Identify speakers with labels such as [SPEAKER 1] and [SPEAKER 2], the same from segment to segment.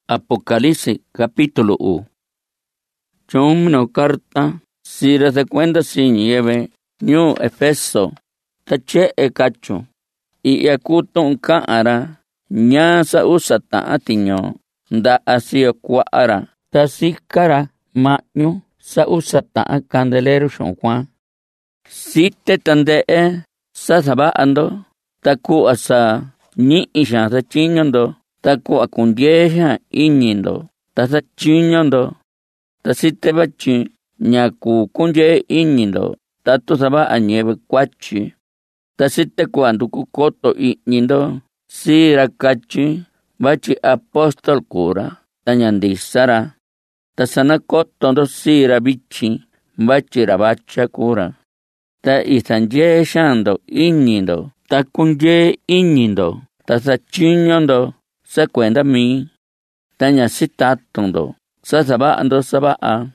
[SPEAKER 1] Apocalipsis capítulo 1. Chumno carta si recuenta si nieve ñu Efeso tache cacho y yakuto kaara ñasa usata atiño da asio kuara tasikara maño sa usata candelero shonjuan site tande sa saba ando taku asa ni isha sa chiñondo taku akundieja iñindo tasa chiñondo tasite bachi ñaku kunje iñindo tatu saba añeve kwachi tasite cuando kukoto iñindo sira kachi bachi apóstol kura tañandisara tasana kotondo sira bichi bachi rabacha kura ta isanje shando iñindo takunje iñindo tasa chiñondo sa cuenta mi taña sitatondo sa saba ando saba a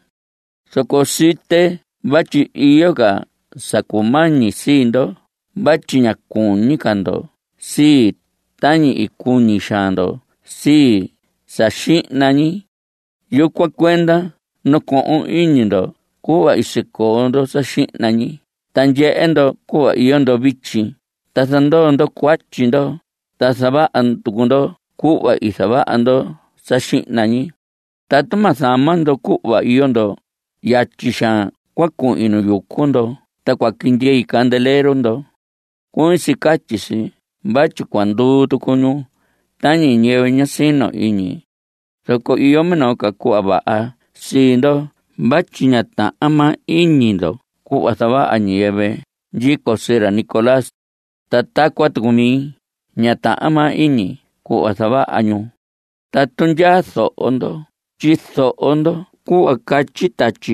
[SPEAKER 1] sokosite bachi iyoga sakumani sindo bachi ñakuni kando si tañi ikuni shando si sashinani yukwa kwenda no ko iñindo kuwa isikondo sashinani tanjeendo kuwa iyondo bichi tasando kwachindo tasaba antukundo kuwa isaba ando sashinani tatuma samando kuwa iyondo yachisha kwaku inu yukundo takwa kindie ikandelero ndo kunsi kachisi bachi cuando tukunyu tani ñewe ñasino iñi soko iyo meno kakuwa baa sindo bachi ñata ama iñindo kuwa saba añeve jiko sera Nicolás tatakwa tukumi ñata ama iñi kuwa saba añu tatunyaso ondo chiso ondo kuwa kachitachi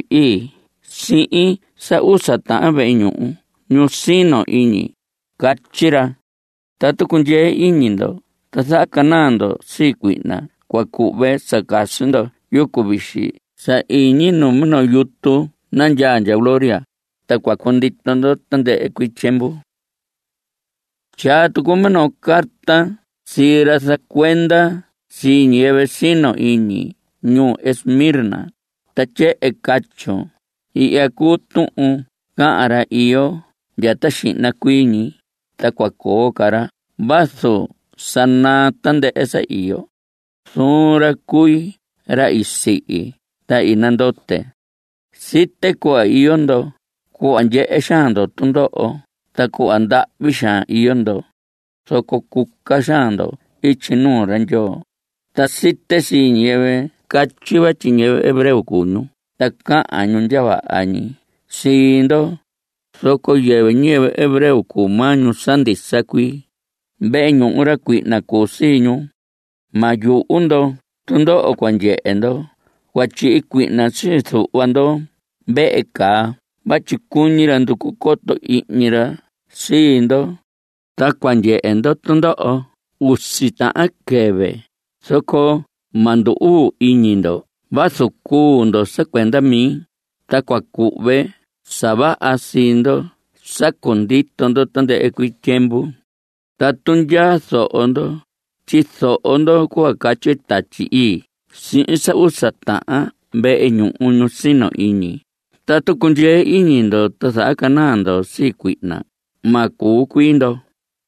[SPEAKER 1] si sa usata aveñu ñusino iñi kachira tatukunje iñindo tasakanando sikuina kwakube sakasindo yukubishi sa iñi numno yutu nanjanja gloria takwakonditondo tande ekwichembu cha tukumeno carta sira sa cuenda si nieve sino iñi ñu Esmirna tache ekacho y akutu kaara iyo yatashina kuini takwako kara baso sana tande esa iyo sura kui raisi ta inandote site kwa iyondo ku anje eshando tundo taku anda bisha iyondo soko kukashando ichinu ranjo tasite si nieve kachiva chiñeve hebreo kunu taka anyunjava añi sindo soko yeve nieve hebreo kumañu sandi sakui beñu ura kuina kusiñu mayu undo tundo okwanjeendo wachi kuina sisu wando beeka bachi kuñira nduku koto iñira sindo takwanjeendo tundo usita akebe soko mando iñindo vaso kundo se cuenta mi takwakube saba asindo sakondito ndo tande ekwichembu tatunyaso ondo chiso ondo kwa kache tachi si isa usata be eñu uñu sino iñi tatukunje iñindo tasakanando si kuina maku kuindo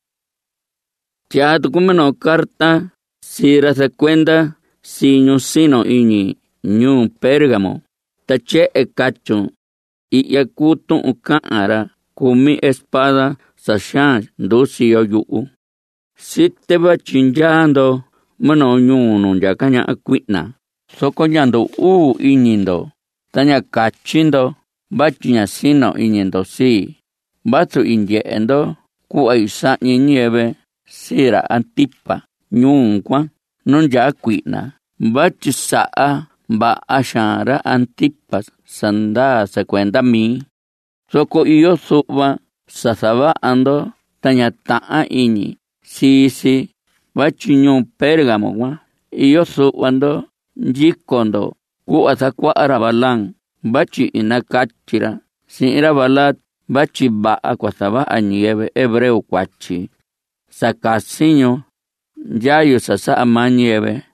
[SPEAKER 1] cha tukumeno carta sira se cuenta si ñu sino iñi ñu Pérgamo tache ekacho y yakutu ukaara kumi espada sashan dosio yu site bachinjando mano ñunu yakanya akuina sokoñando iñindo taña kachindo bachiña sino iñindo si batsu inyeendo ku aisa nieve sira antipa ñunkwa non ya akuina bachi saa ba ashara antipas sanda se cuenta mi soko iyo suba sasaba ando tañata iñi si bachi ñu Pérgamo wa iyo subando jikondo ku asakwa arabalan bachi inakachira sin irabalat bachi ba akwasaba añeve hebreo kwachi sakasiño yayo sasa ama nieve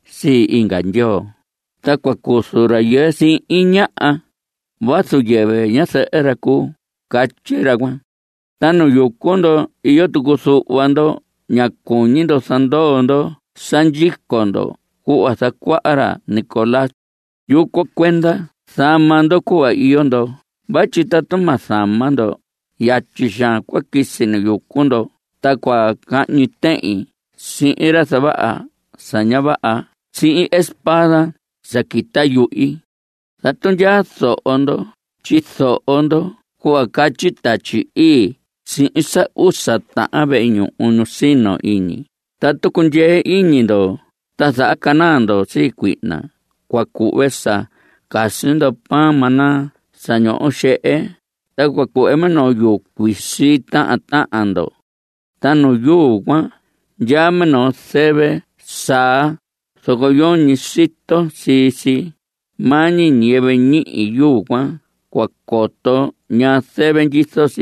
[SPEAKER 1] si inga Nyoo. Ta kuakusu rayɨɨ si'in ña'a vasu yɨvɨ ñasɨ'ɨ ra kuu, katyi ra kuan. Ta nu yuku ndo iyo tuku su'va ndo ña kuñi ndo sandoo ndo sanyiko ndo ku'va sakua'a ra Nicolás. Yukuan kuenda sama ndo ku'va iyo ndo, vatyi tatu ma sama ndo, yatyi xaan kua kisi nu yuku ndo ta kua ka'ñi te'in si'in ra sava'a saña va'a, si'in espada sakita yu'i. Tatu nyaa so'o ndo, tyiso'o ndo ku'va katyi Tatyi Ii si'in sa usa ta'an ve'e ñu'un nu sino iñi. Tatu kundyee iñi ndo ta sa'a kanaa ndo sii kui'na, kua ku've sa kasi ndo pan maná saño'o xe'e, ta kua ku've minoo yuu kuisi ta'an ndo. Ta nu yuu kuan nyaa minoo seve saa, soko yoñi sito sisi mañi ñɨvɨ ñi'i yuu kuan kua koto ñaa seve nyiso si.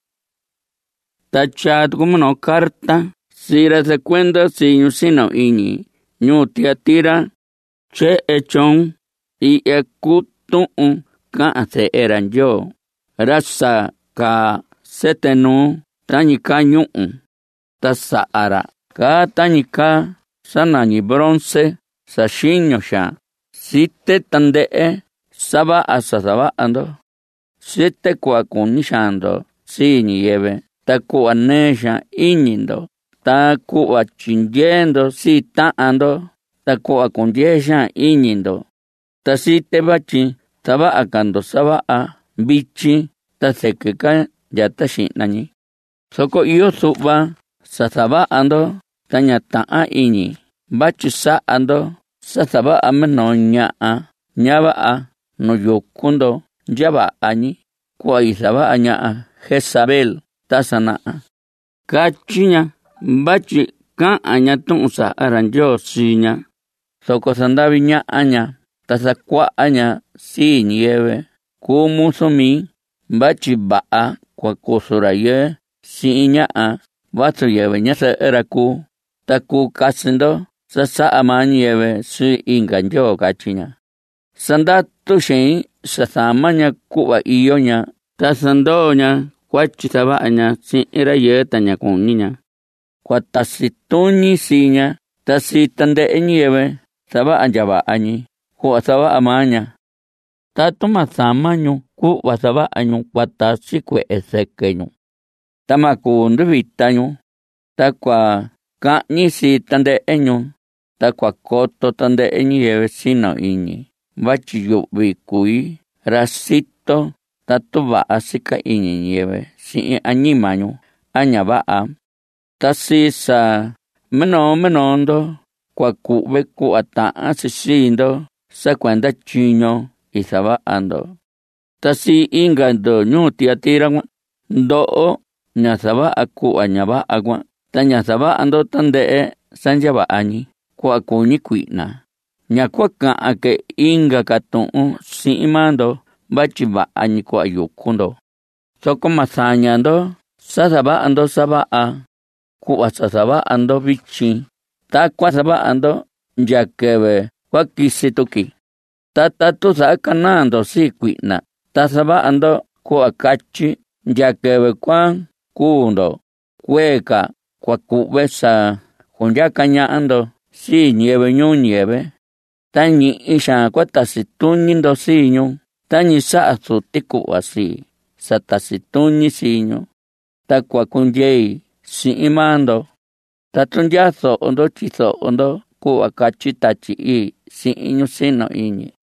[SPEAKER 1] Ta tyaa tuku minoo carta si ra sakuenda si ñu sino iñi ñuu Tiatira. Tye'e chon, i'ya kuu tu'un ka'an Se'e ra Nyoo, ra sa kaa sete nuu tañi kaa ñu'u, ta sa'a ra kaa tañi kaa sanañi bronce sa xiño xaan. Site tande'e sava'a sa sava'a ndo, site ku'va kuñi xaan ndo sii ñiyɨvɨ, ta ku'va nee xaan iñi ndo, ta ku'va tyindyee ndo sii ta'an ndo, ta ku'va kundyee xaan iñi ndo. Ta site vatyi sava'a ka ndo sava'a vityi ta sɨkɨ ka nyata xi'na ñi. Soko iyo su'va sa sava'a ndo ta ña ta'an iñi, vatyi sa'a ndo sa sava'a minoo ña'a ña va'a nu yuku ndo nya va'a ñi, ku'va isava'a ña'a Jezabel ta sana'a. Katyi ña vatyi ka'an ña tu'un sa'a ra Nyoo sii ña, soko sandavi ña'a ña ta sakua'a ña sii ñiyɨvɨ kuu musu mi, vatyi va'a kua kusu rayɨɨ si'in ña'a vasu yɨvɨ ñasɨ'ɨ ra kuu, ta kuu kasi ndo sa sa'a maa ñiyɨvɨ sii inga Nyoo, katyi ña. Sandatu xein sa sama ña ku'va iyo ña, ta sandoo ña kuatyi sava'a ña si'in rayɨɨ ta ña kuñi ña. Kua tasi tuñi sii ña ta sii tande'e ñiyɨvɨ sava'a nyava'a ñi ku'va sava'a maa ña. Tatu ma sama ñu ku'va sava'a ñu kua tasi kue'e sɨkɨ ñu, ta ma kuu nduvita ñu, ta kua ka'ñi sii tande'e ñu, ta kua koto tande'e ñiyɨvɨ sino iñi, vatyi yu'vi kuii ra sito tatu va'a sika iñi ñiyɨvɨ si'in añima ñu a ña va'a. Ta sii sa minoo ndo kua ku've ku'va ta'an sii ndo sa kuenda tyiño isava'a ndo. Ta sii inga ndo ñuu Tiatira kuan, ndo'o ña sava'a ku'va ña va'a kuan, ta ña sava'a ndo tande'e sa nyava'a ñi ku'va kuñi kui'na. Ña kua ka'an ke inga ka tu'un si'in maa ndo, vatyi va'a ñi ku'va yuku ndo. Soko ma saña ndo sa sava'a ndo sava'a ku'va sa sava'a ndo vityi, takua sava'a ndo nya kɨvɨ kua kisi tuki. Ta tatu sa'a kanaa ndo sii kui'na, ta sava'a ndo ku'va katyi nya kɨvɨ kua kuu ndo kuee ka kua ku've sa kunyaka ña'a ndo sii ñiyɨvɨ ñuu ñiyɨvɨ, ta ñi'i xaan kua tasi tuñi ndo sii ñu, tañi sa'a suti ku'va sii sa tasi tuñi sii ñu, ta kua kundyei si'in maa ndo. Tatu nyaa so'o ndo tyiso'o ndo ku'va katyi Tatyi Ii si'in ñu sino iñi.